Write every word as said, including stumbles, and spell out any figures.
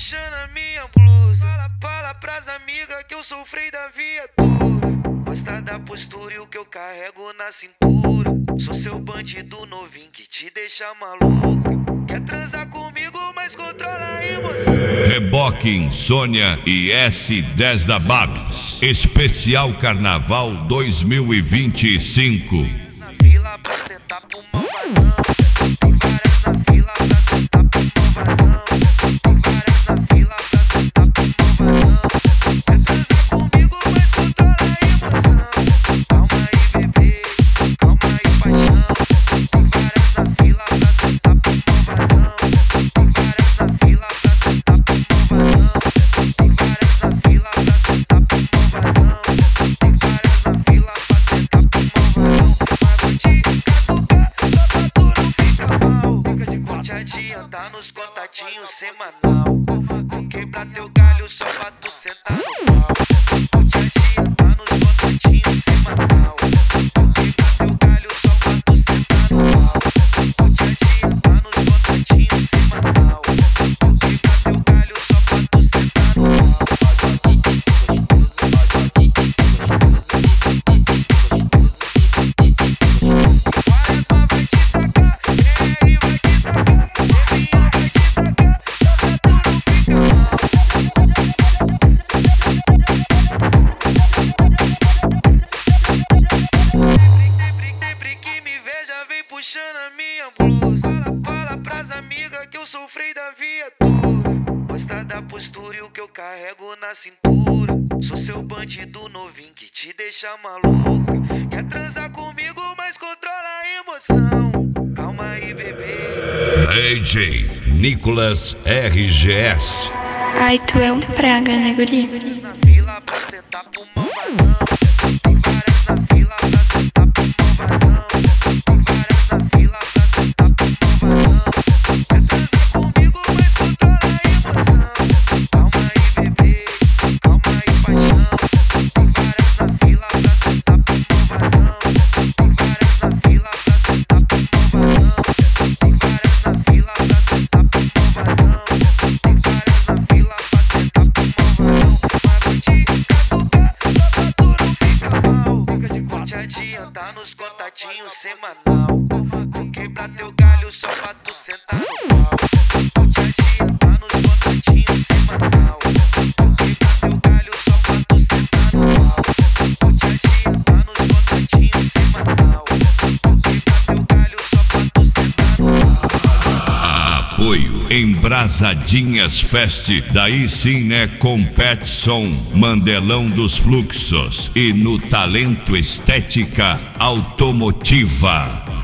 puxando a minha blusa. Fala, fala pras amigas que eu sou o freio da viatura. Gosta da postura e o que eu carrego na cintura. Sou seu bandido novinho que te deixa maluca. Quer transar comigo, mas controla a emoção. Reboque Insônia e S dez da Babs. Especial Carnaval dois mil e vinte e cinco. Na fila pra sentar pro malvadão. Tem várias na fila pra sentar pro malvadão. Tem várias na fila pra sentar pro malvadão. Quer transar comigo, mas controla a emoção. Calma aí, bebê, calma aí, paixão. Tem várias na fila pra sentar pro malvadão. Tem várias na fila pra sentar pro malvadão. Tem várias na fila pra sentar pro malvadão. Tem várias na fila pra sentar pro malvadão. Mas vou te catucar só pra tu não ficar mal. Vou te adiantar nos contatinhos semanal. Vou quebrar teu galho só pra tu sentar no pau. Vou te adiantar nos contatinhos semanal. Vou quebrar teu galho só pra tu sentar no pau. Vou te adiantar nos contatinhos semanal. Vou quebrar teu galho só pra tu sentar no pau. Várias mas vai te tacar, e aí vai te tacar. Sevinha vai te tacar, só pra tu não ficar mal. Sempre que me veja vem puxando a minha blusa. Fala, fala pras amigas que eu sou o freio da viatura. Gosta da postura e o que eu carrego na cintura. Sou seu bandido novinho que te deixa maluca. Quer transar comigo, mas controla a emoção. Calma aí, bebê. D J Nicolas R G S. Ai, tu é um praga, né, guri? Na fila pra sentar pro malvadão. Tem várias na fila pra sentar pro malvadão. Tem várias na fila pra sentar pro malvadão. Quer transar comigo, mas controla a emoção. Calma aí, bebê, calma aí, paixão. Tem várias na fila pra sentar pro malvadão. Tem várias na fila pra sentar pro malvadão. Tem várias na fila pra sentar pro malvadão. Tem várias na fila pra sentar pro malvadão. Mas vou te catucar só pra tu não ficar mal. Vou te adiantar nos contatinhos semanal. Vou quebrar teu galho só pra tu sentar no pau. Vou te adiantar nos contatinhos semanal. Vou quebrar teu galho só pra tu sentar no pau. Vou te adiantar nos contatinhos semanal. Vou quebrar teu galho só pra tu sentar no pau. Apoio Embrasadinhas Fest, daí sim né Competição, Mandelão dos Fluxos e no Talento Estética Automotiva.